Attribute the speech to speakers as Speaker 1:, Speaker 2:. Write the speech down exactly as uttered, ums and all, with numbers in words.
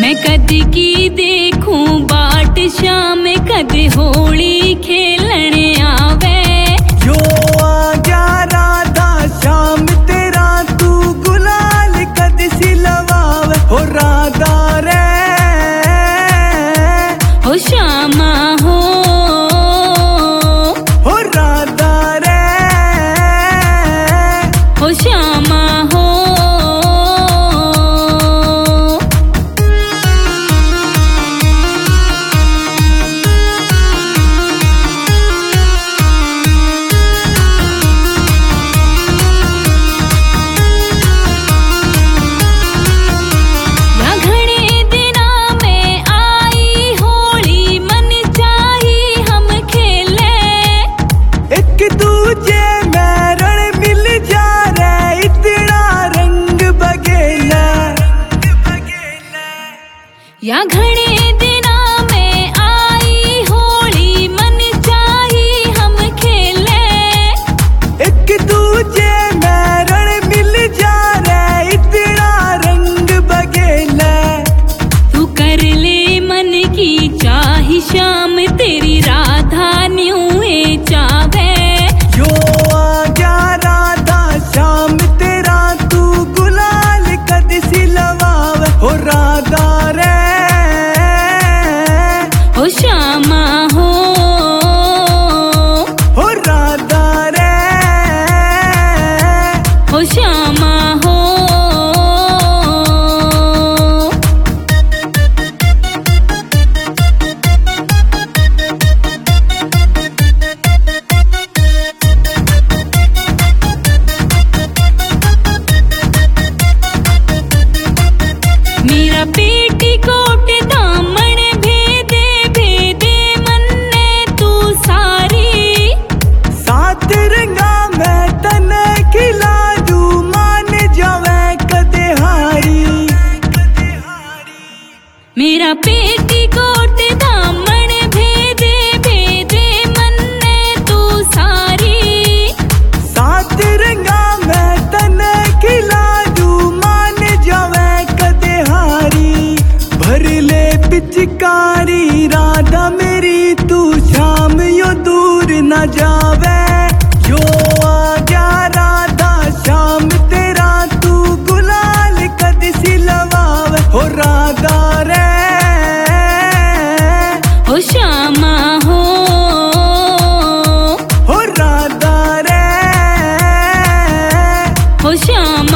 Speaker 1: मैं कद की देखूं बाट शाम कद होली खेलने आवे।
Speaker 2: जो आजा राधा शाम तेरा तू गुलाल कद सिलवावे हो राधा रे
Speaker 1: हो श्यामा हो
Speaker 2: हो राधा रे
Speaker 1: हो श्यामा हो। या घणे दिना में आई होली मन चाही हम खेले।
Speaker 2: एक दूजे में रण मिल जा रे इतना रंग बगेला।
Speaker 1: तू कर ले मन की चाही श्याम तेरी राधा न्यूए चावे।
Speaker 2: जो आजा राधा श्याम तेरा तू गुलाल कद सिलवावे हो राधा रे
Speaker 1: हो श्यामा हो
Speaker 2: हो राधा रे
Speaker 1: हो श्यामा हो। मेरा पेटी कोट दामन भेदे भेदे मन्ने तू सारी।
Speaker 2: सात रंगा मैं तने खिला दू मान जावे कदे हारी।
Speaker 1: मेरा पेटी कोट दामन भेदे भेदे मन्ने तू सारी।
Speaker 2: सात रंगा मैं तने खिला दू मान जावे कदे हारी। भर ले पिचकारी राधा मेरी तू शाम यो दूर न जावे। जो आजा राधा शाम तेरा तू गुलाल कद सिलवावे हो राधा रे
Speaker 1: हो श्यामा हो
Speaker 2: हो राधा रे
Speaker 1: हो श्यामा